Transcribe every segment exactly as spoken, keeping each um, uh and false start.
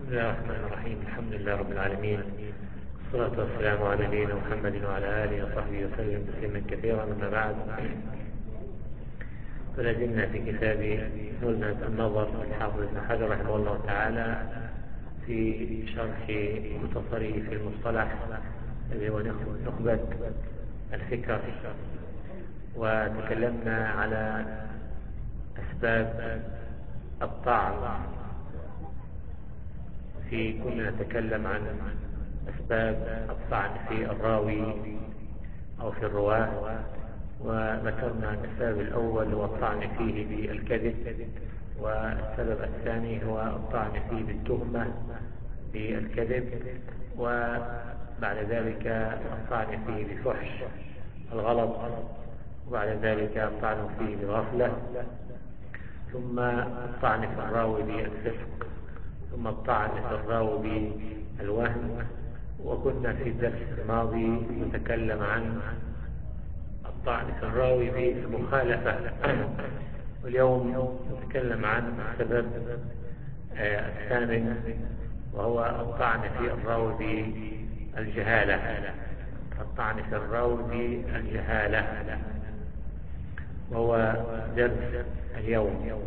الله الرحمن الرحيم. الحمد لله رب العالمين، والصلاة والسلام على نبينا محمد وعلى آله وصحبه وسلم تسليما كثيرا. أما بعد، فلازلنا في كتاب نزهة النظر للحافظ ابن حجر رحمه الله تعالى في شرح مختصره في المصطلح الذي هو نخبة الفكر، وتكلمنا على أسباب الطعن في كنا نتكلم عن أسباب الطعن في الراوي أو في الرواة، وذكرنا أن السبب الأول هو الطعن فيه بالكذب، والسبب الثاني هو الطعن فيه بالتهمة بالكذب، وبعد ذلك الطعن فيه بفحش الغلط، وبعد ذلك الطعن فيه بالغفلة، ثم الطعن في الراوي بالفسق، ثم الطعن في الراوي بالوهم. وكنا في الدرس الماضي نتكلم عن الطعن في الراوي بالمخالفة، واليوم نتكلم عن السبب الثامن وهو الطعن في الراوي بالجهالة. الطعن في الراوي بالجهالة وهو درس اليوم.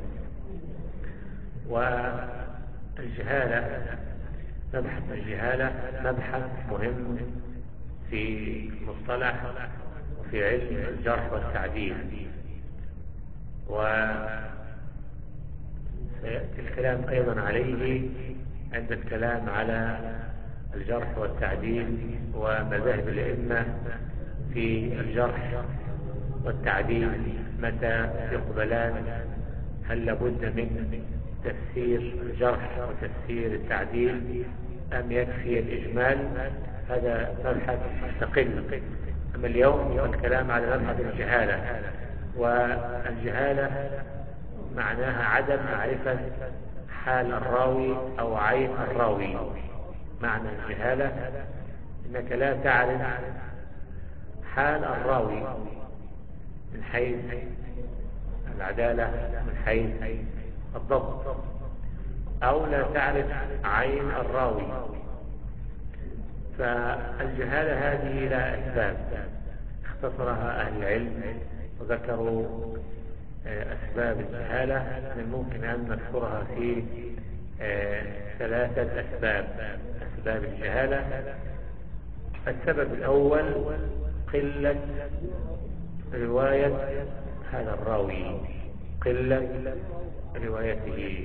والجهالة، مبحث الجهالة مبحث مهم في مصطلح وفي علم الجرح والتعديل، وسيأتي الكلام أيضا عليه عند الكلام على الجرح والتعديل ومذاهب الأئمة في الجرح والتعديل، متى يقبلان، هل لابد من تفسير الجرح وتفسير التعديل أم يكفي الإجمال؟ هذا مبحث مستقل. أما اليوم الكلام على مبحث الجهالة، والجهالة معناها عدم معرفة حال الراوي أو عين الراوي. معنى الجهالة إنك لا تعرف حال الراوي من حيث العدالة، من حيث الضبط، أو لا تعرف عين الراوي. فالجهالة هذه لها أسباب اختصرها أهل العلم وذكروا أسباب الجهالة من ممكن أن نذكرها في ثلاثة أسباب. أسباب الجهالة: السبب الأول قلة رواية هذا الراوي، قلة روايته،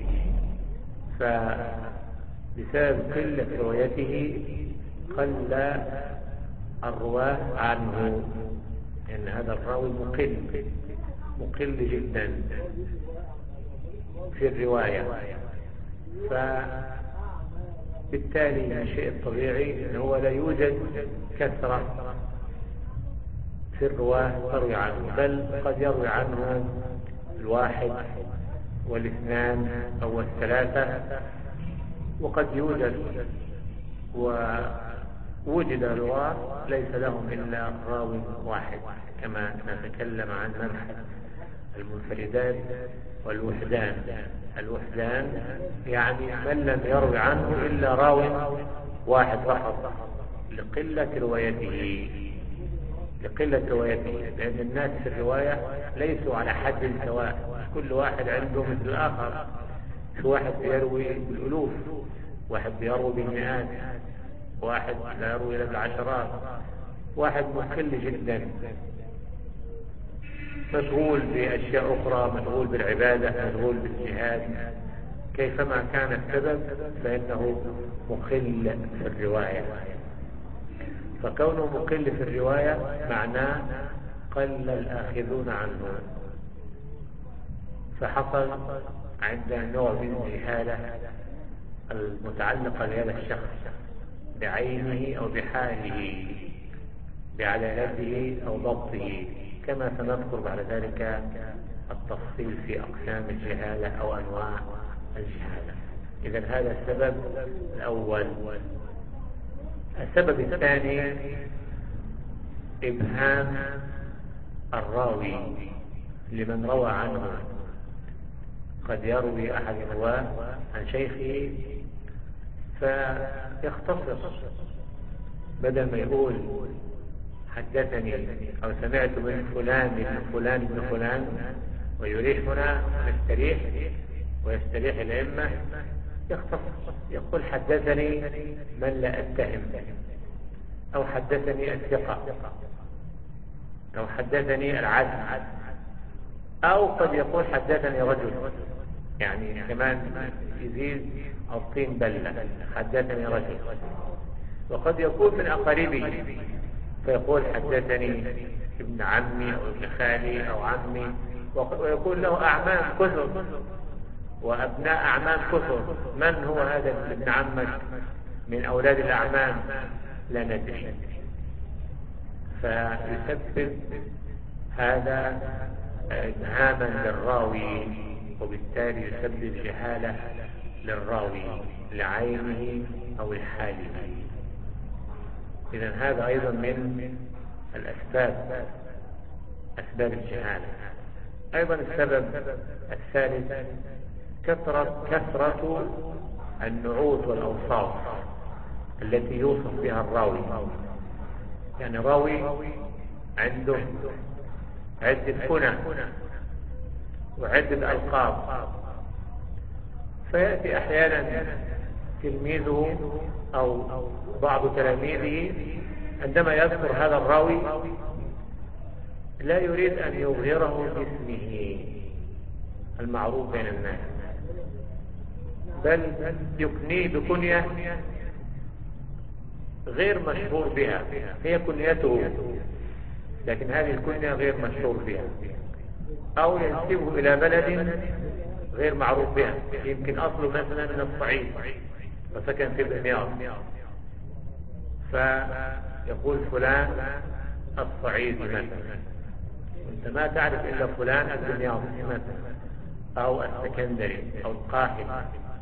فبسبب قلة روايته قل الرواة عنه، لأن هذا الراوي مقل مقل جدا في الرواية، فبالتالي من الشيء الطبيعي أنه لا يوجد كثرة في الرواة تروي عنه، بل قد يروي عنه الواحد والاثنان أو الثلاثة، وقد يوجد ووجد رواة ليس لهم إلا راوي واحد، كما نتكلم عن مبحث المنفردات والوحدان. الوحدان يعني من لم يروي عنه إلا راو واحد فقط لقلة روايته لقلة روايته لأن الناس في الرواية ليسوا على حد سواء، كل واحد عنده مثل الآخر. في واحد بيروي بالألوف، واحد بيروي بالمئات، واحد لا يروي إلا بالعشرات، واحد مقل جدا مشغول بأشياء أخرى، مشغول بالعبادة، مشغول بالجهاد. كيفما كان السبب فإنه مقل في الرواية، فكونه مقل في الرواية معناه قل الآخذون عنه، فحصل عند نوع من الجهالة المتعلقة بهذا الشخص بعينه أو بحاله، بعدالته أو ضبطه، كما سنذكر بعد ذلك التفصيل في أقسام الجهالة أو أنواع الجهالة. إذن هذا السبب الأول. السبب الثاني إبهام الراوي لمن روى عنه. قد يروي أحد الرواة عن شيخه فيختصر، بدل ما يقول حدثني أو سمعت من فلان من فلان من فلان ويريحنا ونستريح ويستريح الأئمة، يختصر يقول حدثني من لا أتهم، أو حدثني الثقة، أو حدثني العدل، أو قد يقول حدثني رجل، يعني كمان يزيد الطين بلة، حدثني رجل. وقد يكون من أقاربه فيقول حدثني ابن عمي أو ابن خالي أو عمي، ويكون له أعمام كثر وأبناء أعمام كثر. من هو هذا ابن عمك من أولاد الأعمام؟ لا ندري. فيسبب هذا إبهاما للراوي، وبالتالي يسبب جهالة للراوي لعينه أو لحاله. إذن هذا أيضا من الأسباب، أسباب الجهالة. أيضا السبب الثالث كثرة كثرة النعوت والأوصاف التي يوصف بها الراوي. يعني راوي عنده عدة كنى وعدة ألقاب، فيأتي أحيانا تلميذه أو بعض تلاميذه عندما يذكر هذا الراوي لا يريد أن يظهره باسمه المعروف بين الناس، بل يكنيه بكنية غير مشهور بها، هي كنيته لكن هذه الكنية غير مشهور بها، أو ينسبه إلى بلد غير معروف بها، يمكن أصله مثلا من الصعيد وسكن في دمياط، فيقول فلان الصعيد مثلا، أنت ما تعرف إلا فلان الدمياط مثلا أو السكندري أو القاهرة،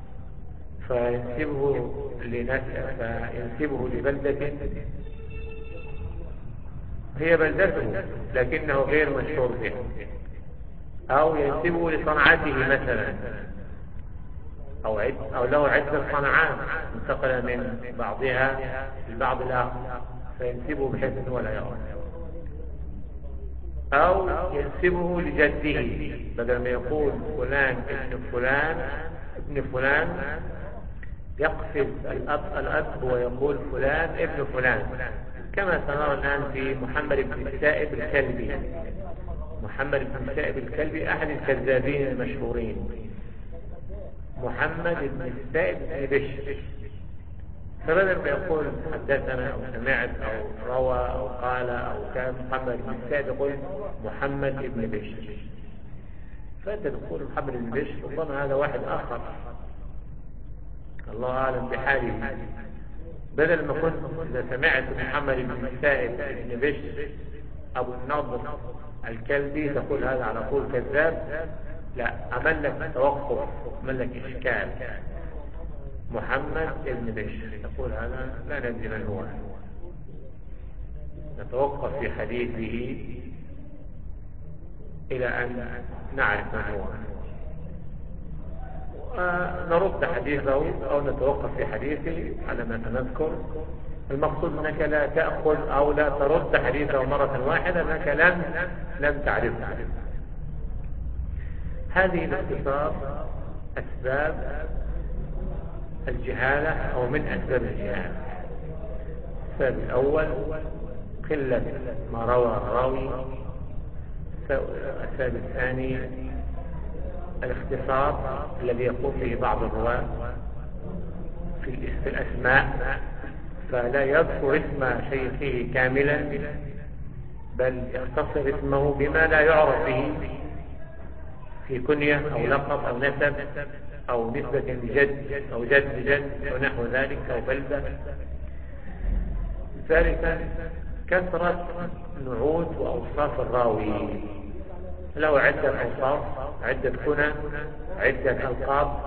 فينسبه فينسبه لبلدة هي بلدته لكنه غير مشهور بها، أو ينسبه لصنعته مثلا، أو, عد أو له عدة صنعات انتقل من بعضها لبعض الآخر فينسبه بحيث أنه لا يرى، أو ينسبه لجده بدل ما يقول فلان ابن فلان ابن فلان يقصد الأب الأب ويقول فلان ابن فلان، كما سنرى الآن في محمد بن السائب الكلبي. محمد بن السائب الكلبي أحد الكذابين المشهورين، محمد بن السائب بن بشر، فبدل ما يقول حدثنا أو سمعت أو روى أو قال أو كان محمد بن السائب يقول محمد بن بشر، فأنت تقول محمد بن بشر ربما هذا واحد آخر الله أعلم بحاله. بدل ما كنت إذا سمعت محمد بن السائب بن بشر أبو النضر الكلبي تقول هذا على طول كذاب، لا، عمل لك توقف، عمل لك إشكال. محمد بن بشر تقول هذا لا ندري من هو، نتوقف في حديثه إلى أن نعرف من هو، نرد حديثه أو نتوقف في حديثه على ما سنذكر. المقصود أنك لا تأخذ أو لا ترد حديثه مرة واحدة أنك لم لم تعرفه. هذه باختصار أسباب الجهالة أو من أسباب الجهالة. السبب الأول قلة ما روى الراوي. السبب الثاني الاختصار الذي يقوم به بعض الرواة في الأسماء، فلا يذكر اسم شيخه كاملا بل يختصر اسمه بما لا يعرف به في كنية أو لقب أو نسب أو نسبة لجد أو جد لجد أو نحو ذلك أو بلدة. ثالثا كثرة نعوت وأوصاف الراوي، له عدة أوصاف، عدة كنى، عدة ألقاب،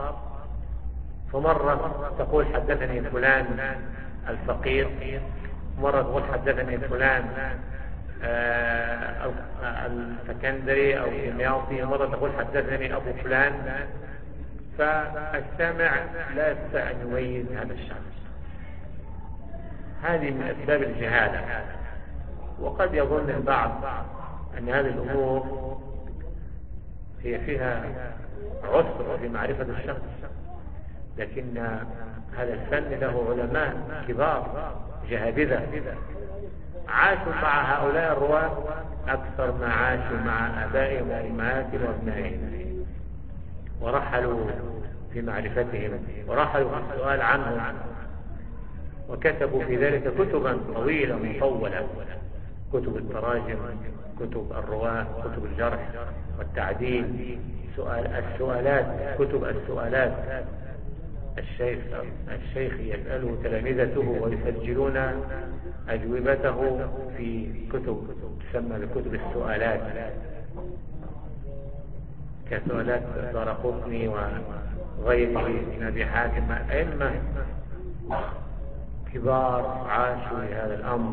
فمرة تقول حدثني فلان الفقير، مرة تقول حدثني فلان آه السكندري أو الدمياطي، مرة تقول حدثني أبو فلان. فالسامع لا يستطيع أن يميز هذا الشخص. هذه من أسباب الجهالة. وقد يظن البعض أن هذه الأمور هي فيها عسر في معرفة الشخص، لكن هذا الفن له علماء كبار جهابذة عاشوا مع هؤلاء الرواة أكثر ما عاشوا مع آبائهم وأمهاتهم وأبنائهم، ورحلوا في معرفتهم ورحلوا في السؤال عنهم، وكتبوا في ذلك كتبا طويلة مطولة، كتب التراجم، كتب الرواة، كتب الجرح والتعديل، سؤال السؤالات، كتب السؤالات. الشيخ الشيخ يسأله تلامذته ويسجلون أجوبته في كتب تسمى بكتب السؤالات، كسؤالات دارقطني وغيره من أبي حاتم، أئمة كبار عاشوا لهذا الأمر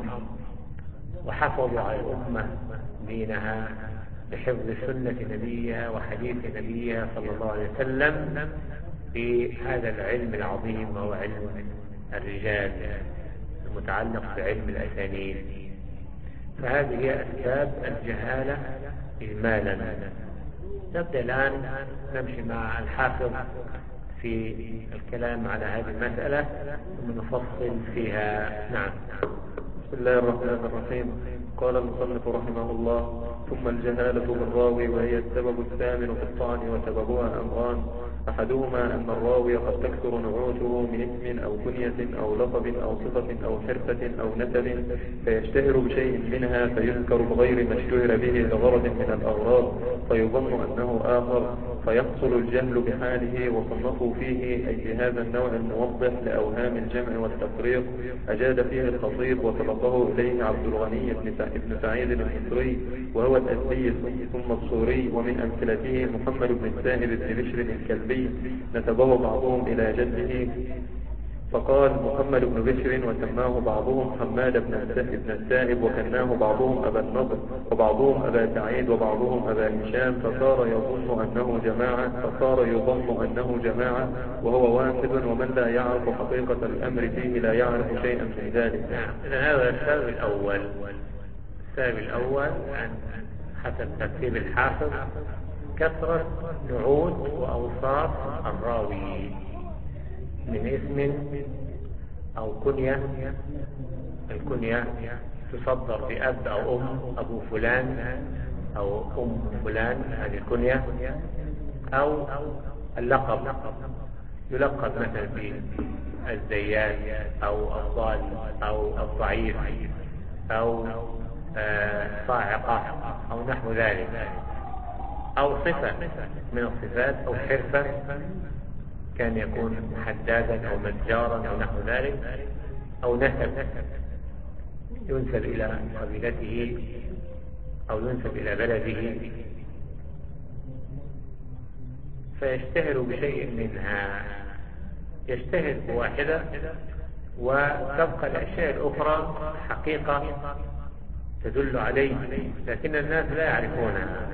وحفظوا على الأمة دينها بحفظ سنة نبيها وحديث نبيها صلى الله عليه وسلم في هذا العلم العظيم وهو علم الرجال المتعلق بعلم الأسانيد. فهذه هي أسباب الجهالة إجمالا. نبدأ الآن نمشي مع الحافظ في الكلام على هذه المسألة ثم نفصل فيها. نعم. بسم الله الرحمن الرحيم. قال المصنف رحمه الله: ثم الجهالة بالراوي، وهي السبب الثامن في الطعن، وسببها أمران: أحدهما أن الراوي قد تكثر نعوته من اسم أو كنية أو لقب أو صفة أو حرفة أو نسب، فيشتهر بشيء منها فيذكر بغير ما اشتهر به لغرض من الأغراض، فيظن أنه آخر، فيحصل الجهل بحاله. وصنفوا فيه أي في هذا النوع الموضح لأوهام الجمع والتفريق أجاد فيه الخطيب، وسبقه إليه عبد الغني بن سعيد المصري وهو الأزدي ثم الصوري. ومن أمثلته محمد بن السائب بن بشر الكلبي نسبه بعضهم إلى جده فقال محمد بن بشر، وسماه بعضهم حماد بن السائب، وكناه بعضهم أبا النضر وبعضهم أبا سعيد وبعضهم أبا هشام، فصار يظن أنه جماعة فصار يظن أنه جماعة وهو واحد، ومن لا يعرف حقيقة الأمر فيه لا يعرف شيئا من ذلك. إذن هذا السبب الأول. السبب الأول أن حسب ترتيب الحافظ كثرة نعوت وأوصاف الراوي من اسم أو كنية. الكنية تصدر بأب أو أم، أبو فلان أو أم فلان، هذه الكنية. أو اللقب، يلقب مثلا بالزيات أو الضال أو الضعيف أو صاعقة أو نحو ذلك، أو صفة من الصفات، أو حرفة كان يكون حدادا أو نجارا أو نحو ذلك، أو نسب ينسب إلى قبيلته أو ينسب إلى بلده، فيشتهر بشيء منها، يشتهر بواحدة وتبقى الأشياء الأخرى حقيقة تدل عليه لكن الناس لا يعرفونها،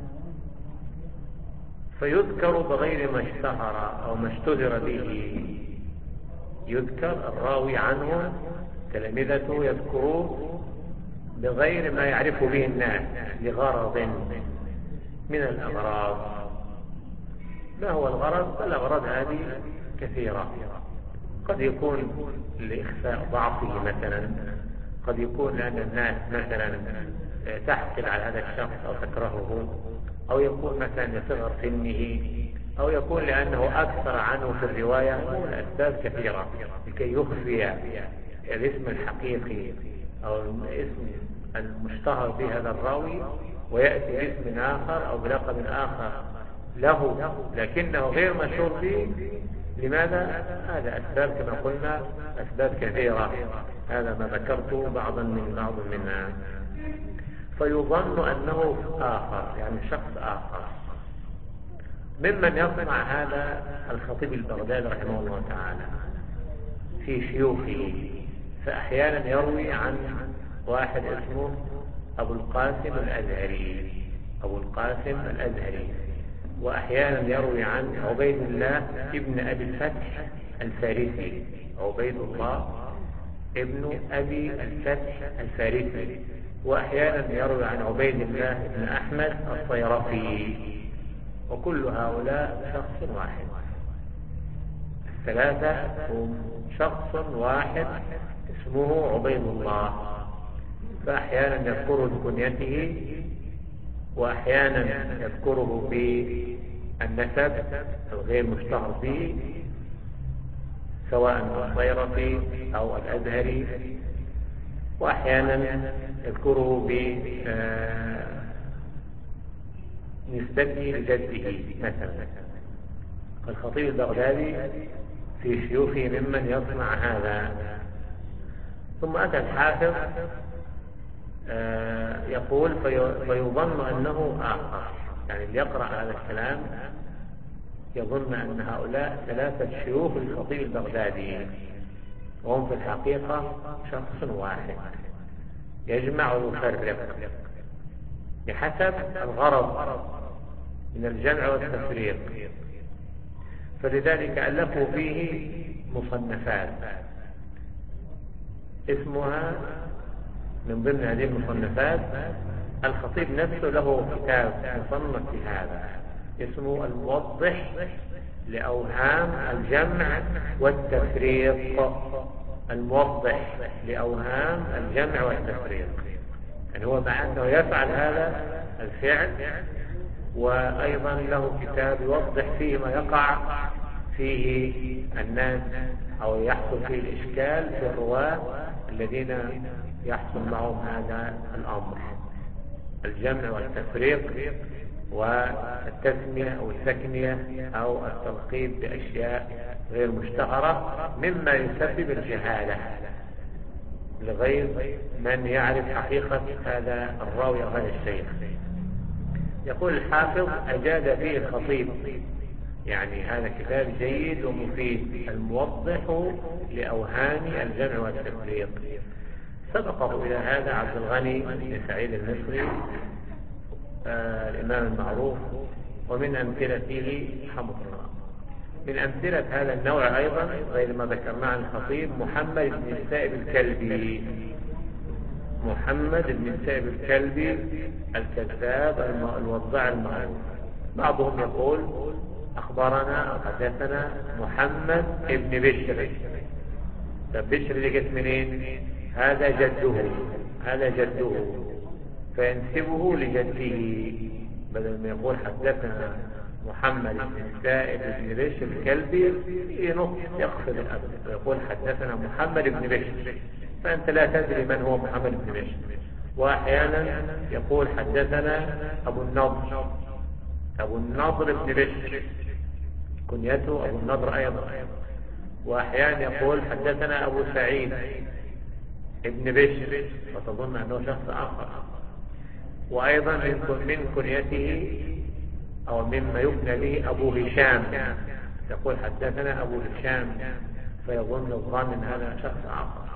فيذكر بغير ما اشتهر أو ما اشتهر به. يذكر الراوي عنه، تلامذته يذكروه بغير ما يعرف به الناس لغرض من الأغراض. ما هو الغرض؟ الأغراض هذه كثيرة، قد يكون لإخفاء ضعفه مثلا، قد يكون لأن الناس مثلا تحقد على هذا الشخص أو تكرهه، أو يكون مثلا لصغر سنه، أو يكون لأنه أكثر عنه في الرواية. الأسباب كثيرة لكي يخفي الاسم الحقيقي أو الاسم المشتهر به هذا الراوي ويأتي باسم آخر أو بلقب آخر له لكنه غير مشهور به. لماذا؟ هذا أسباب كما قلنا، أسباب كثيرة، هذا ما ذكرت بعضا من بعض منها. فيظن أنه آخر، يعني شخص آخر. ممن يصنع هذا الخطيب البغدادي رحمه الله تعالى في شيوخه، فأحيانا يروي عن واحد اسمه أبو القاسم الأزهري، أبو القاسم الأزهري، وأحيانا يروي عن عبيد الله ابن أبي الفتح الفارسي، عبيد الله ابن أبي الفتح الفارسي، وأحيانا يروي عن عبيد الله ابن أحمد الصيرفي، وكل هؤلاء شخص واحد. الثلاثة هم شخص واحد اسمه عبيد الله، فأحيانا يذكره بكنيته وأحيانا يذكره بالنسب الغير مشتهر به، سواء الصيرفي أو الأزهري، وأحيانا يذكره بنسبته لجده مثلا. الخطيب البغدادي في شيوخه ممن يصنع هذا. ثم أتى الحافظ يقول فيظن أنه آخر، يعني اللي يقرأ هذا الكلام يظن أن هؤلاء ثلاثة شيوخ الخطيب البغدادي، وهم في الحقيقة شخص واحد يجمع ويفرق بحسب الغرض من الجمع والتفريق. فلذلك ألفوا فيه مصنفات اسمها من ضمن هذه المصنفات، الخطيب نفسه له كتاب مصنف في هذا اسمه الموضح لأوهام الجمع والتفريق. الموضح لأوهام الجمع والتفريق، يعني هو مع أنه يفعل هذا الفعل، وأيضا له كتاب يوضح فيه ما يقع فيه الناس أو يحصل فيه الإشكال في الرواة الذين يحصل معهم هذا الأمر، الجمع والتفريق والتسمية أو التكنية أو التلقيب بأشياء غير مشتهرة مما يسبب الجهالة لغير من يعرف حقيقة هذا الراوي أو هذا الشيخ. يقول الحافظ أجاد فيه الخطيب، يعني هذا كتاب جيد ومفيد، الموضح لأوهام الجمع والتفريق. سبقه إلى هذا عبد الغني بن سعيد المصري آه الإمام المعروف، ومن أمثلته رحمه الله. من أمثلة هذا النوع أيضا غير ما ذكرناه عن الخطيب محمد بن السائب الكلبي، محمد بن السائب الكلبي الكذاب الوضاع المعروف. بعضهم يقول أخبرنا أو حدثنا محمد بن بشر. طب بشر اللي جت منين؟ هذا جده، هذا جده، فينسبه لجده، بدل ما يقول حدثنا محمد بن السائب بن بشر الكلبي ينص يقصد الأبد ويقول حدثنا محمد بن بشر، فأنت لا تدري من هو محمد بن بشر. وأحيانا يقول حدثنا أبو النضر، أبو النضر بن بشر كنيته أبو النضر أيضا. وأحيانا يقول حدثنا أبو سعيد ابن بشر، فتظن أنه شخص آخر. وأيضا من كنيته أو مما يكنى به أبو هشام، يقول حدثنا أبو هشام، فيظن الظن أن هذا شخص آخر.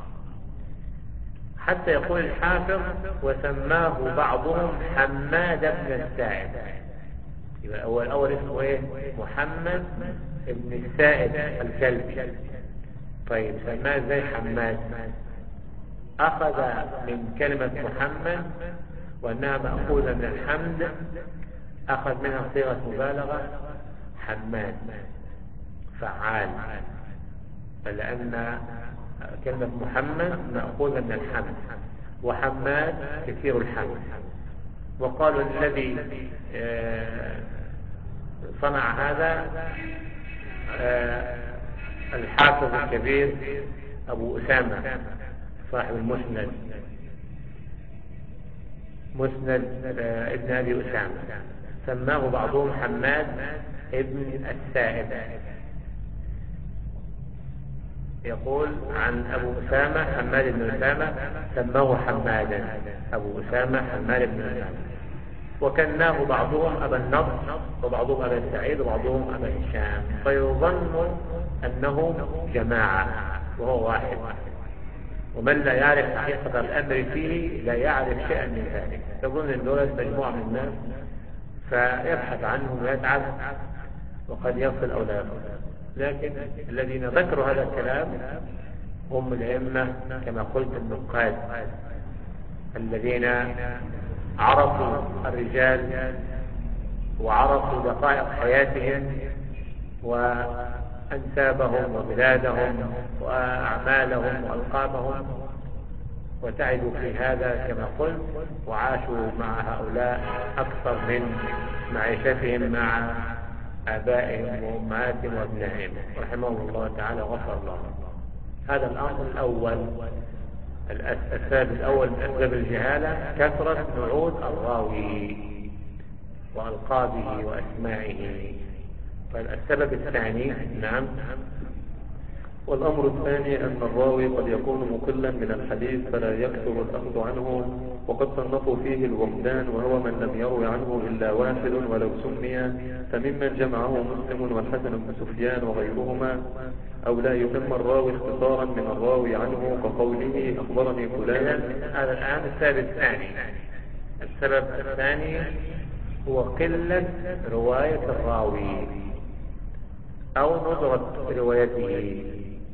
حتى يقول الحافظ وسماه بعضهم حماد بن السائب. يبقى أول أول اسمه إيه؟ محمد بن السائب الكلبي. طيب سماه زي حماد، أخذ من كلمة محمد وأنها مأخوذة من الحمد، أخذ منها صيغة مبالغة حماد فعال، فلأن كلمة محمد مأخوذة من الحمد، وحماد كثير الحمد. وقالوا الذي صنع هذا الحافظ الكبير أبو أسامة صاحب المسند، مسند ابن أبي أسامة، سماه بعضهم حماد ابن السائب. يقول عن أبو أسامة حماد بن أسامة سماه حمادا، أبو أسامة حماد بن أسامة. وكناه بعضهم أبا النضر وبعضهم أبا سعيد وبعضهم أبا هشام، فيظن أنه جماعة وهو واحد، ومن لا يعرف حقيقة الأمر فيه لا يعرف شيئا من ذلك، يظن أن دولة مجموعة من الناس فيبحث عنه ويتعب وقد يصل أو لا يصل. لكن الذين ذكروا هذا الكلام هم الأئمة كما قلت النقاد الذين عرفوا الرجال وعرفوا دقائق حياتهم وأنسابهم وبلادهم وأعمالهم وألقابهم، وتعبوا في هذا كما قلت، وعاشوا مع هؤلاء أكثر من معيشتهم مع آبائهم وأمهاتهم وأبنائهم رحمهم الله تعالى وغفر الله. هذا الأمر الأول، السبب الأول من أسباب الجهالة كثرة نعود الراوي وألقابه وأسمائه. فالسبب الثاني نعم. والأمر الثاني أن الراوي قد يكون مقلا من الحديث فلا يكثر الأخذ عنه، وقد صنفوا فيه الوفدان وهو من لم يروي عنه إلا واحد ولو سمي، فممن جمعه مسلم والحسن بن سفيان وغيرهما، أو لا يهم الراوي اختصارا من الراوي عنه كقوله أخبرني فلان. هذا الآن السبب الثاني. السبب الثاني هو قلة رواية الراوي أو ندرة روايته،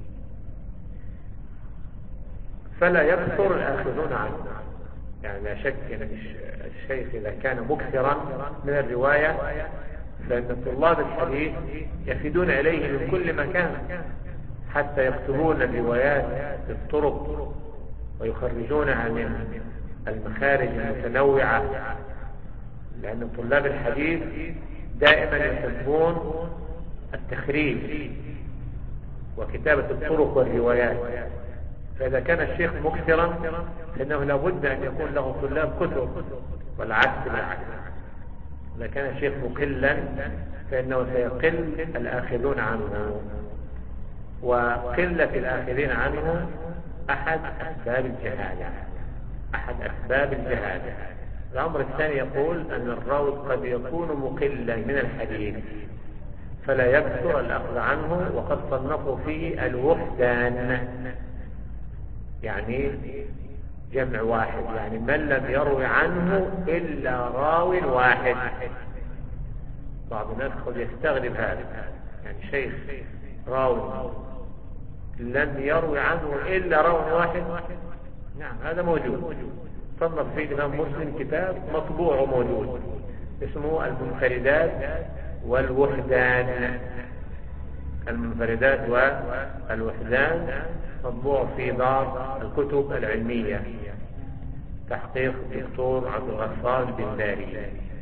فلا يكثر الآخذون عنه. يعني لا شك أن الشيخ إذا كان مكثرا من الرواية فإن طلاب الحديث يفدون إليه من كل مكان حتى يكتبون الروايات بالطرق ويخرجونها من المخارج المتنوعة، لأن طلاب الحديث دائما يحبون التخريج وكتابة الطرق والروايات. فإذا كان الشيخ مكثرا فإنه لابد أن يكون له طلاب كثر، والعكس بالعكس. إذا كان الشيخ مقلا فإنه سيقل الآخذون عنه، وقلة الآخذين عنه أحد أسباب الجهالة أحد أسباب الجهالة. الأمر الثاني يقول أن الراوي قد يكون مقلا من الحديث فلا يكثر الأخذ عنه، وقد صنفوا فيه الوحدان، يعني جمع واحد، يعني من لم يروي عنه إلا راو واحد. بعض الناس قد يستغرب هذا، يعني شيخ راوي لم يروي عنه إلا راو واحد. نعم هذا موجود، صنف فيه الإمام مسلم كتاب مطبوع موجود اسمه المنفردات والوحدان. المنفردات والوحدان مطبوع في بعض الكتب العلمية، تحقيق الدكتور عبد الغفار بن داري.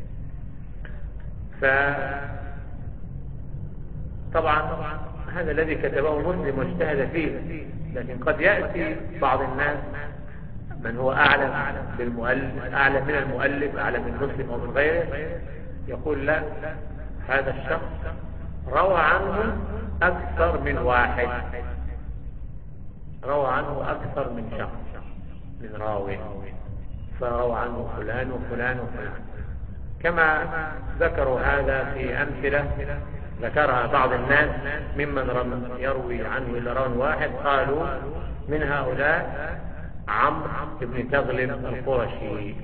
فطبعا هذا الذي كتبه مسلم واجتهد فيه، لكن قد يأتي بعض الناس من هو أعلم بالمؤلف، أعلم من المؤلف، أعلم من مسلم أو من غيره، يقول لا، هذا الشخص روى عنه أكثر من واحد، روى عنه أكثر من شخص من راوي، فروى عنه فلان وفلان وفلان، كما ذكروا هذا في أمثلة ذكرها بعض الناس ممن يروي عنه إلا راوي واحد. قالوا من هؤلاء عمرو بن تغلب القرشي،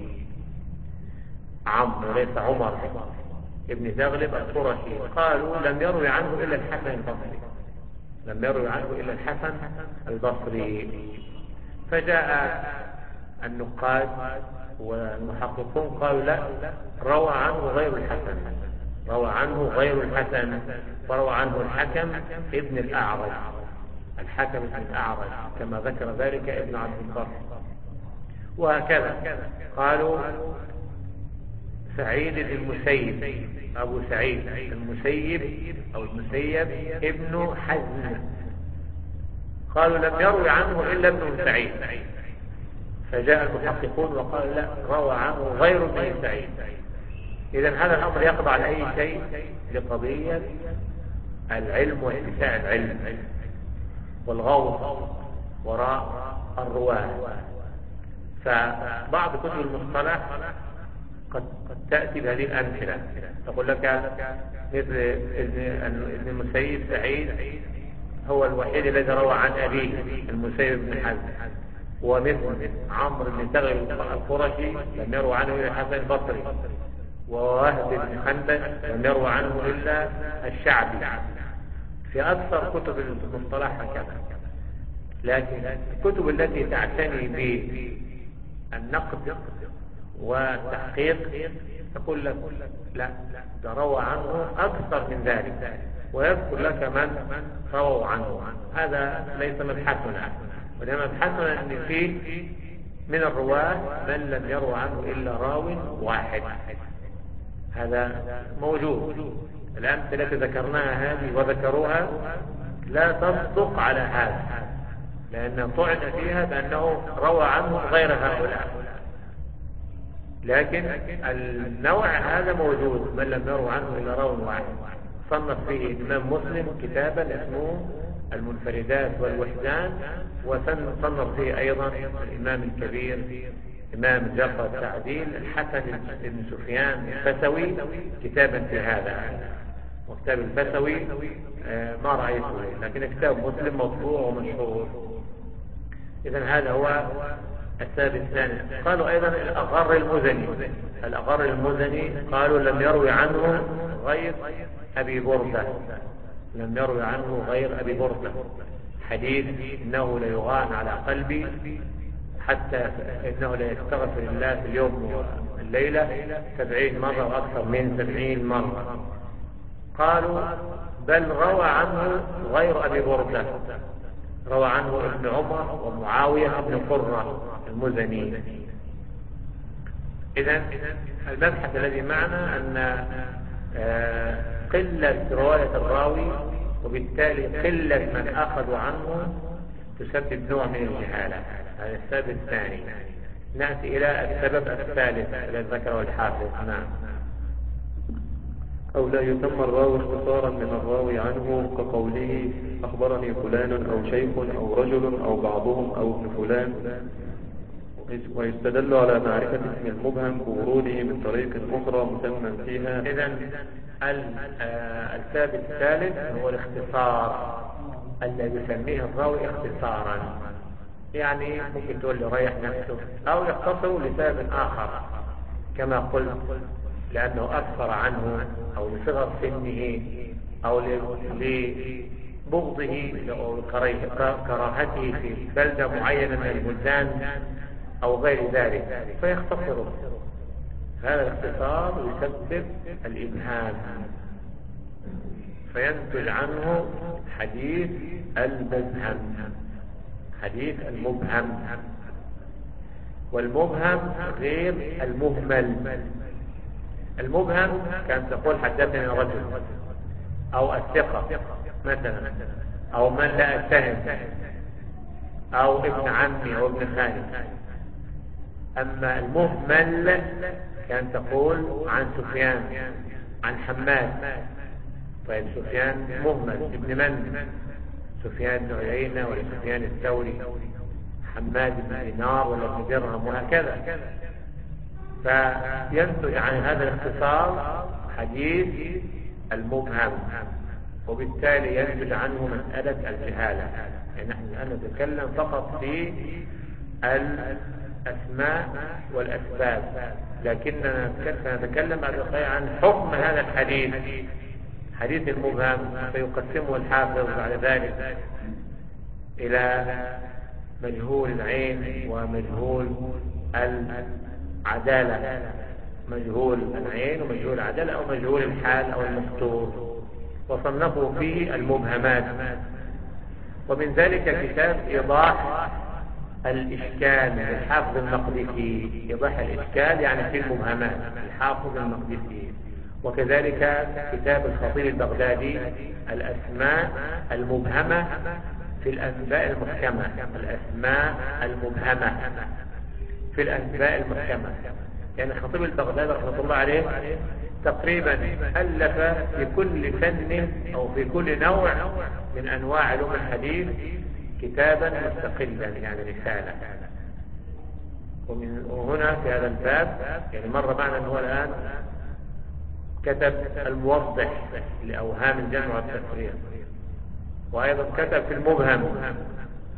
عمرو وليس عمر ابن تغلب القرشي، قالوا لم يروي عنه إلا الحسن البصري، لم يروي عنه إلا الحسن البصري. فجاء النقاد والمحققون قالوا لا، روى عنه غير الحسن، روى عنه غير الحسن، وروى عنه الحكم ابن الأعرج، الحكم ابن الأعرج كما ذكر ذلك ابن عبد البر. وهكذا قالوا سعيد المسيب، أبو سعيد المسيب أو المسيب ابن حزم، قالوا لم يروي عنه إلا ابن سعيد. فجاء المحققون وقالوا لا، روى عنه غير ابن سعيد. إذن هذا الأمر يقضى على أي شيء لقضية العلم واتساع العلم والغوص وراء الرواة. فبعض كتب المصطلح قد تأتي بهذه الأمثلة، تقول لك مثل ابن المسيب سعيد هو الوحيد الذي روى عن أبيه المسيب بن حزم، ومثل عمرو بن تغلب القرشي لم يروى عنه إلا الحسن البصري، ووهب بن خنبل لم يروى عنه إلا الشعبي. في أكثر كتب المصطلح هكذا. لكن الكتب التي تعتني بالنقد والتحقيق تقول لك لا، ده روى عنه أكثر من ذلك، ويذكر لك من رووا عنه. هذا ليس مبحثنا، وإنما مبحثنا أن فيه من الرواة من لم يروى عنه إلا راو واحد. هذا موجود. الأمثلة التي ذكرناها هذه وذكروها لا تصدق على هذا، لأن طعن فيها بأنه روى عنه غير هؤلاء. لكن النوع هذا موجود، من لم يروى عنه إلا راو واحد. صنف فيه الإمام مسلم كتابا اسمه المنفردات والوحدان، وصنف فيه أيضا الإمام الكبير إمام الجرح والتعديل الحسن بن سفيان الفسوي كتابا في هذا. وكتاب الفسوي ما رأيته، لكن كتاب مسلم مطبوع ومشهور. إذن هذا هو السبب الثاني. قالوا أيضا الأغر المزني. الأغر المزني قالوا لم يروي عنه غير أبي بردة، لم يروي عنه غير أبي بردة. حديث إنه ليغان على قلبي حتى إنه ليستغفر الله في اليوم والليلة سبعين مرة وأكثر من سبعين مرة. قالوا بل روى عنه غير أبي بردة، روى عنه ابن عمر ومعاوية بن قرة المزني. إذن المبحث الذي معنا أن قلة رواية الراوي وبالتالي قلة من أخذوا عنه تسبب نوع من الجهالة. هذا السبب الثاني. نأتي إلى السبب الثالث الذي ذكره الحافظ. نعم. أو لا يسمى الراوي اختصارا من الراوي عنه كقوله أخبرني فلان أو شيخ أو رجل أو بعضهم أو ابن فلان، ويستدل على معرفة اسم المبهم بوروده من طريق أخرى مسمى فيها. إذن السبب الثالث هو الاختصار الذي يسميه الراوي اختصارا، يعني ممكن تقول له ريح نفسه أو يختصر لسبب آخر كما قلت، لأنه أكثر عنه أو لصغر سنه أو لبغضه أو كراهته في بلدة معينة من البلدان أو غير ذلك فيختصره. هذا الاختصار يسبب الإبهام فينتج عنه حديث المبهم، حديث المبهم. والمبهم غير المهمل. المبهم كان تقول حدثني رجل أو الثقة مثلا، أو من لا أتهم، أو ابن عمي أو ابن خالي. أما المهمل كان تقول عن سفيان عن حماد. طيب سفيان مهمل ابن من؟ سفيان بن عيينة ولا سفيان الثوري، حماد بن دينار ولا ابن درهم وهكذا. فينتج عن هذا الاختصار حديث المبهم، وبالتالي ينتج عنه مسألة الجهالة. يعني نحن الآن نتكلم فقط في الأسماء والأسباب، لكننا نتكلم بعد شوي عن حكم هذا الحديث، حديث المبهم. فيقسمه الحافظ بعد ذلك إلى مجهول العين ومجهول العدالة، مجهول العين ومجهول العدالة أو مجهول الحال أو المستور، وصنفوا فيه المبهمات. ومن ذلك كتاب إيضاح الإشكال للحافظ المقدسي. إيضاح الإشكال يعني في المبهمات الحافظ المقدسي. وكذلك كتاب الخطيب البغدادي الأسماء المبهمة في الأنباء المحكمة، الأسماء المبهمة في الأنباء المحكمة. يعني الخطيب البغدادي رحمة الله عليه تقريبا ألف في كل فن أو في كل نوع من أنواع علوم الحديث كتابا مستقلا، يعني رسالة. وهنا في هذا الباب يعني مر معنا أنه الآن كتب الموضح لأوهام الجمع والتفريق، وأيضا كتب في المبهم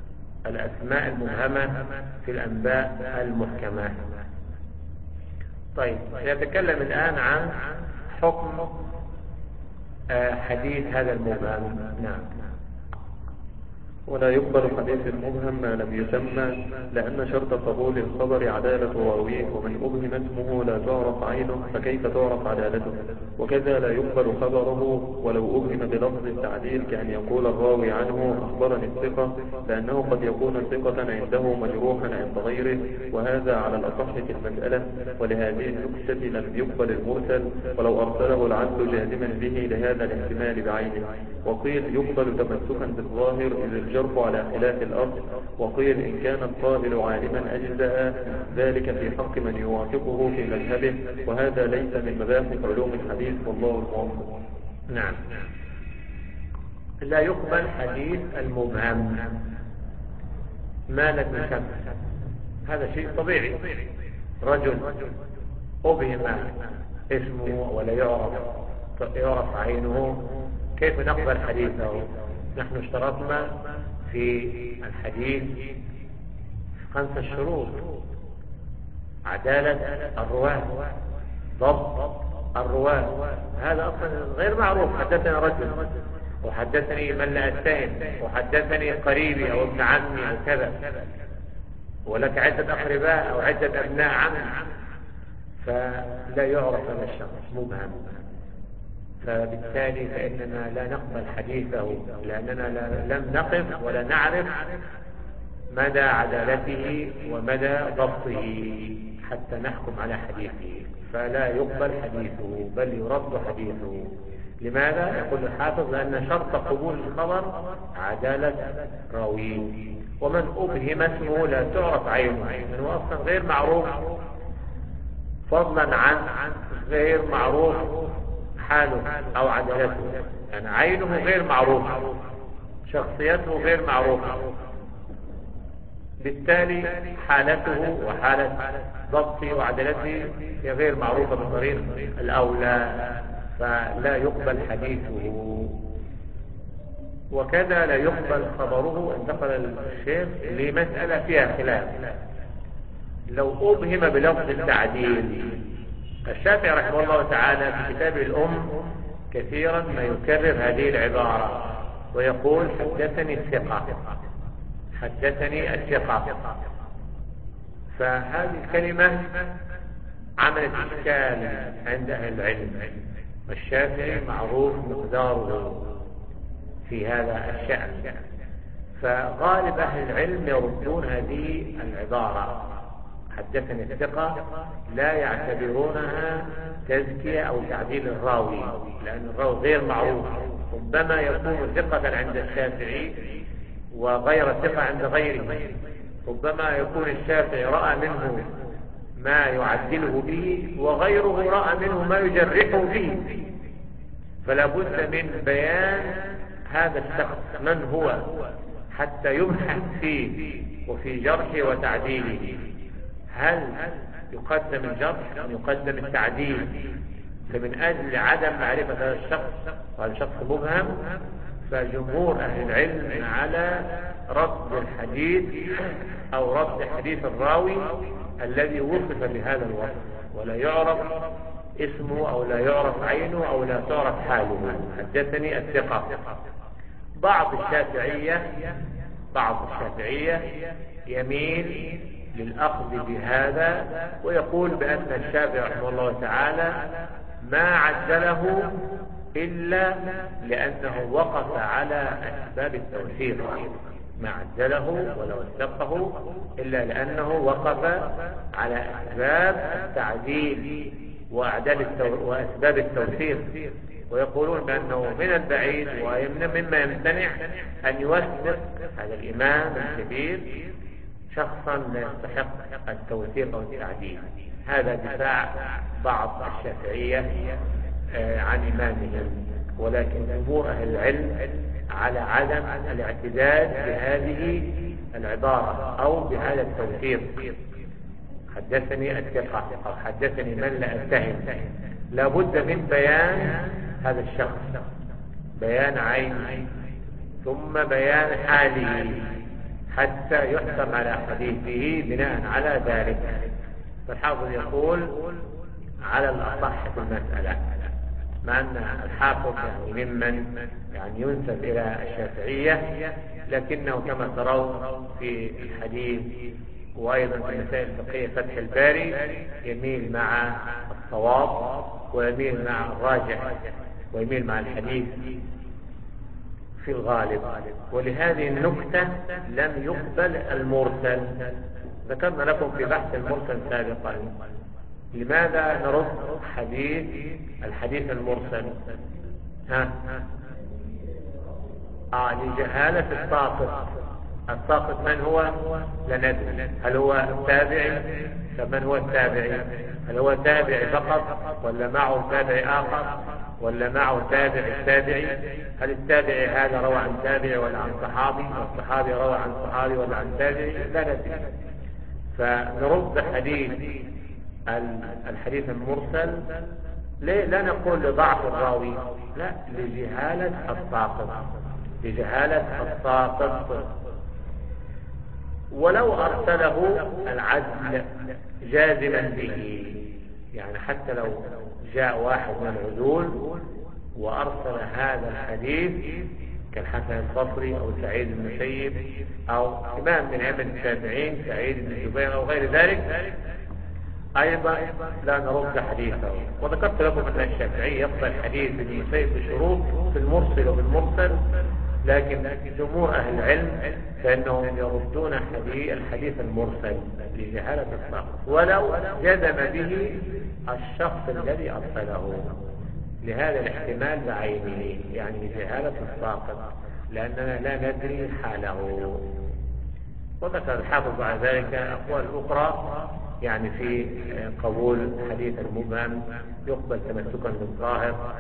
الأسماء المبهمة في الأنباء المحكمة. طيب نتكلم الآن عن حكم حديث هذا المبهم. نعم. ولا يقبل حديث المبهم ما لم يسمى، لأن شرط قبول الخبر عدالة راويه، ومن أبهم اسمه لا تعرف عينه فكيف تعرف عدالته. وكذا لا يقبل خبره ولو أبهم بلفظ التعديل، كأن يقول الراوي عنه أخبرني الثقة، لأنه قد يكون ثقة عنده مجروحا عند غيره، وهذا على الأصح في المسألة. ولهذه النكتة لم يقبل المرسل ولو أرسله العدل جازما به لهذا الاحتمال بعينه. وقيل يقبل تمسكا بالظاهر إذ الجرح على خلاف الأصل. وقيل إن كان القائل عالما أجزأ ذلك في حق من يوافقه في مذهبه، وهذا ليس من مباحث علوم الحديث، والله الموفق. نعم. لا يقبل حديث المبهم ما لم يسمى، هذا شيء طبيعي. رجل أبهم اسمه ولا يعرف يعرف عينه، كيف نقبل حديثه؟ نحن اشترطنا في الحديث خمسة شروط: عدالة الرواة، ضبط الرواة، هذا أصلا غير معروف. حدثنا رجل، وحدثني من لا أتهم، وحدثني قريبي أو ابن عمي أو كذا، ولك عدة أقرباء أو عدة أبناء عم، فلا يعرف هذا الشخص مبهم، فبالتالي فإننا لا نقبل حديثه، لأننا لم نقف ولا نعرف مدى عدالته ومدى ضبطه حتى نحكم على حديثه، فلا يقبل حديثه بل يرد حديثه. لماذا؟ يقول الحافظ: لأن شرط قبول الخبر عدالة راويه، ومن أبهم اسمه لا تعرف عينه، لأنه أصلا غير معروف، فضلا عن غير معروف حاله أو عدالته، يعني عينه غير معروف، شخصيته غير معروفة، بالتالي حالته وحالة ضبطه وعدالته هي غير معروفة بالطريق الأولى، فلا يقبل حديثه. وكذا لا يقبل خبره. انتقل الشيخ لمسألة فيها خلاف: لو أبهم بلفظ التعديل. الشافعي رحمه الله تعالى في كتابه الأم كثيرا ما يكرر هذه العبارة ويقول: حدثني الثقة، حدثني الثقة. فهذه الكلمة عملت إشكال عند أهل العلم، والشافعي معروف مقداره في هذا الشأن، فغالب أهل العلم يردون هذه العبارة حدثني الثقة، لا يعتبرونها تزكية أو تعديل الراوي، لأن الراوي غير معروف، ربما يكون ثقة عند الشافعي وغير ثقة عند غيره، ربما يكون الشافعي رأى منه ما يعدله به وغيره رأى منه ما يجرحه به، فلا بد من بيان هذا الشخص من هو حتى يبحث فيه وفي جرحه وتعديله. هل يقدم الجرح أم يقدم التعديل؟ فمن أجل عدم معرفة هذا الشخص وهذا شخص مبهم، فجمهور أهل العلم على رد الحديث أو رد حديث الراوي الذي وصف بهذا الوصف ولا يعرف اسمه أو لا يعرف عينه أو لا تعرف حاله. حدثني الثقة. بعض الشافعية بعض الشافعية يميل للأخذ بهذا ويقول بأن الشافعي رحمه الله تعالى ما عدله إلا لأنه وقف على أسباب التوثيق، ما عدله ولا وثقه إلا لأنه وقف على أسباب التعديل وأسباب التوثيق، ويقولون بأنه من البعيد ومما يمتنع أن يوثق هذا الإمام الكبير شخصا لا يستحق التوثيق أو التعديل. هذا دفاع بعض الشافعية عن إمامهم، ولكن جمهور أهل العلم على عدم الاعتداد بهذه العبارة أو بهذا التوثيق. حدثني الثقة أو حدثني من لا أتهم، لا بد من بيان هذا الشخص، بيان عينه ثم بيان حاله حتى يحكم على حديثه بناء على ذلك. فالحافظ يقول: على الأصح في المسألة، مع أن الحافظ يعني ممن يعني ينسب إلى الشافعية، لكنه كما ترون في الحديث وأيضا في المسائل الفقهية فتح الباري يميل مع الصواب ويميل مع الراجح ويميل مع الحديث في الغالب. ولهذه النكتة لم يقبل المرسل. ذكرنا لكم في بحث المرسل سابقا لماذا نرد حديث الحديث المرسل؟ ها آه لجهالة الساقط. الساقط من هو؟ لا ندري. هل هو التابعي؟ فمن هو التابعي؟ هل هو تابعي فقط ولا معه تابعي آخر ولا معه تابع التابعي؟ هل التابعي هذا روى عن تابعي ولا عن صحابي، والصحابي روى عن صحابي ولا عن تابعي؟ لا ندري. فنرد حديث الحديث المرسل لا نقول لضعف الراوي، لا، لجهالة الساقط، لجهالة الساقط. ولو أرسله العدل جازما به، يعني حتى لو جاء واحد من العدول وأرسل هذا الحديث كالحسن البصري أو سعيد بن المسيب أو إمام من أئمة التابعين سعيد بن جبير أو غير ذلك، أيضا لا نرد حديثه. وذكرت لكم أن الشافعي يقبل حديث ابن المسيب بشروط في المرسل وبالمرسل، لكن جمهور أهل العلم فإنهم يردون حديث الحديث المرسل لجهالة الساقط ولو جزم به الشخص الذي أرسله، لهذا الاحتمال بعينه، يعني لجهالة الساقط، لأننا لا ندري حاله. وذكر الحافظ بعد ذلك أقوال أخرى يعني في قبول حديث المبهم يقبل تمسكا بالظاهر،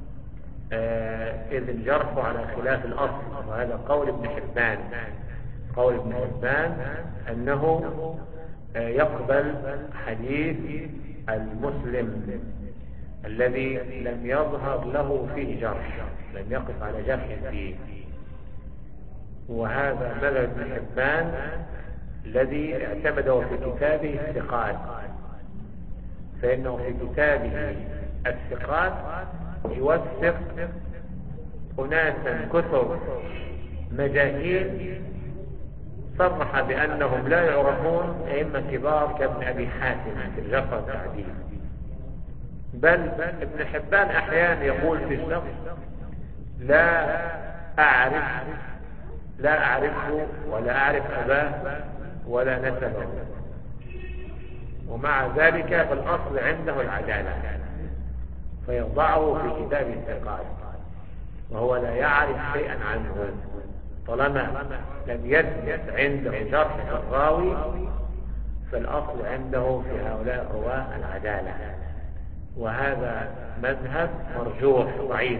إذ الجرح على خلاف الأصل، وهذا قول ابن حبان. قول ابن حبان أنه يقبل حديث المسلم الذي لم يظهر له فيه جرح، لم يقف على جرح فيه، وهذا مذهب ابن حبان الذي اعتمده في كتابه الثقات، فإنه في كتابه الثقات يوثق أناسا كثر مجاهيل صرح بأنهم لا يعرفون أئمة كبار كابن أبي حاتم في الجرح والتعديل. بل ابن حبان أحيانا يقول في الشخص لا أعرف لا أعرفه ولا أعرف أباه ولا نسبه، ومع ذلك فالأصل عنده العدالة، فيضعه في كتاب الثقات وهو لا يعرف شيئا عنه، طالما لم يثبت عنده جرح الراوي فالأصل عنده في هؤلاء الرواة العدالة. وهذا مذهب مرجوح ضعيف،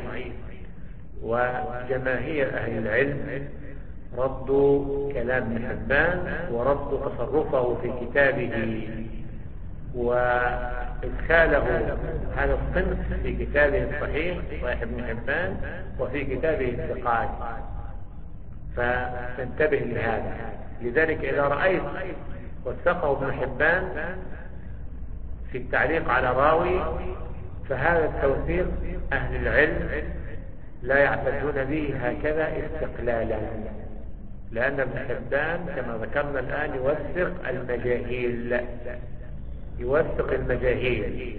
وجماهير أهل العلم ردوا كلام ابن حبان وردوا تصرفه في كتابه وإدخاله هذا الصنف في كتابه الصحيح صحيح ابن حبان وفي كتابه الثقات، فانتبه لهذا. لذلك إذا رأيت وثقه ابن حبان في التعليق على راوي فهذا التوثيق أهل العلم لا يعتدون به هكذا استقلالا، لأن ابن حبان كما ذكرنا الآن يوثق المجاهيل يوثق المجاهيل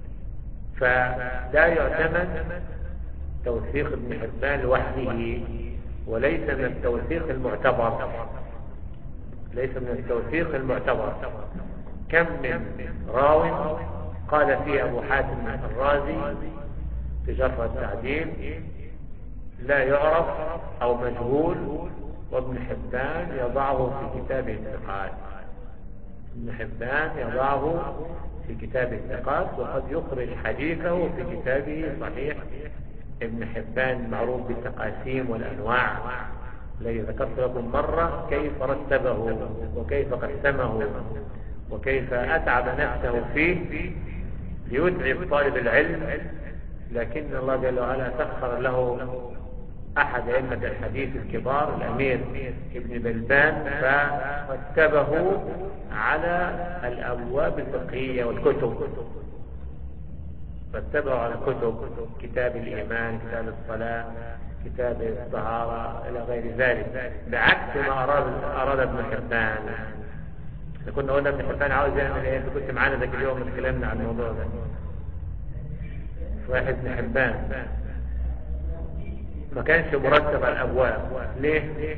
فلا يعتمد توثيق ابن حبان لوحده، وليس من التوثيق المعتبر ليس من التوثيق المعتبر. كم من راو قال فيه أبو حاتم الرازي في جرح التعديل لا يعرف أو مجهول، وابن حبان يضعه في كتاب الثقات ابن حبان يضعه في كتاب الثقات وقد يخرج حديثه في كتابه صحيح ابن حبان المعروف بالتقاسيم والأنواع الذي ذكرت لكم مرة كيف رتبه وكيف قسمه وكيف أتعب نفسه فيه ليتعب طالب العلم، لكن الله جل وعلا سخر له أحد أئمة الحديث الكبار الأمير ابن بلبان فرتبه على الأبواب الفقهية والكتب، فاتبعوا على الكتب، كتاب الإيمان، كتاب الصلاة، كتاب الطهارة إلى غير ذلك، بعكس ما أراد أراد ابن حبان. كنا قلنا ابن حبان عاوز يعمل ايه؟ كنت معانا ذاك اليوم اتكلمنا عن الموضوع ده. واحد ابن حبان ما كانش مرتب على الابواب. ليه؟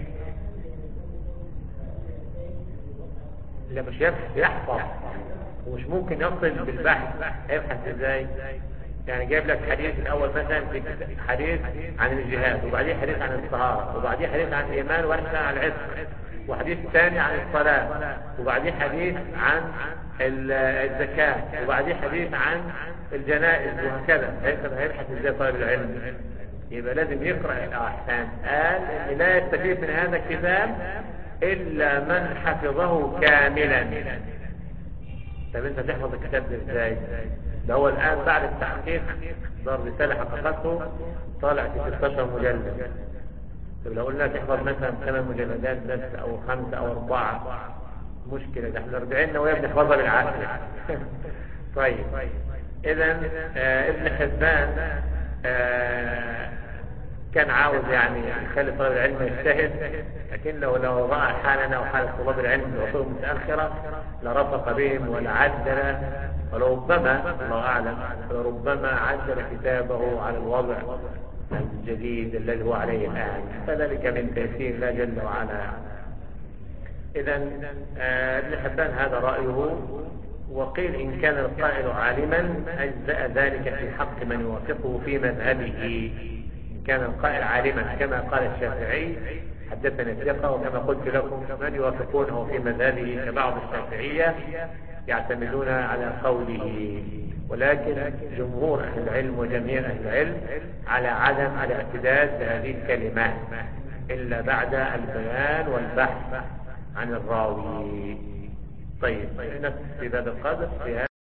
لا مش يحفظ ومش ممكن يصل بالبحث. هيبحث ازاي؟ يعني جايب لك حديث الاول مثلا في حديث عن الجهاد، وبعدين حديث عن الطهارة، وبعدين حديث عن الايمان، وحديث عن العتق، وحديث ثاني عن الصلاة، وبعدين حديث عن الزكاة، وبعدين حديث عن الجنائز، وهكذا. هيبحث ازاي طالب العلم؟ يبقى لازم يقرأ الأحكام. قال إن لا يستفيد من هذا الكتاب إلا من حفظه كاملا. طب انت تحفظ الكتاب ده ازاي؟ ده هو الآن بعد التحقيق دار رسالة حققته طالع في ستاشر مجلد. طب لو قلنا تحفظ مثلا ثمان مجلدات بس او خمسة او اربعة، مشكلة. ده احنا رجعنا ويا بنحفظها بالعافية. طيب اذا آه ابن حبان آه كان عاوز يعني يخلي طالب العلم يجتهد، لكن لو لو رأى حالنا وحال طلاب العلم في العصور المتأخرة لرفق بهم ولعدل، ولربما الله أعلم لربما عدل كتابه على الوضع الجديد الذي هو عليه الآن، فذلك من تيسير الله جل وعلا. إذا ابن حبان هذا رأيه. وقيل إن كان القائل عالما أجزأ ذلك في حق من يوافقه في مذهبه. إن كان القائل عالما كما قال الشافعي حدثنا الثقة، وكما قلت لكم من يوافقونه في مذهبه كبعض الشافعية يعتمدون على قوله، ولكن جمهور أهل العلم وجميع أهل العلم على عدم الاعتداد بهذه الكلمات إلا بعد البيان والبحث عن الراوي. طيب نكتفي بهذا القدر في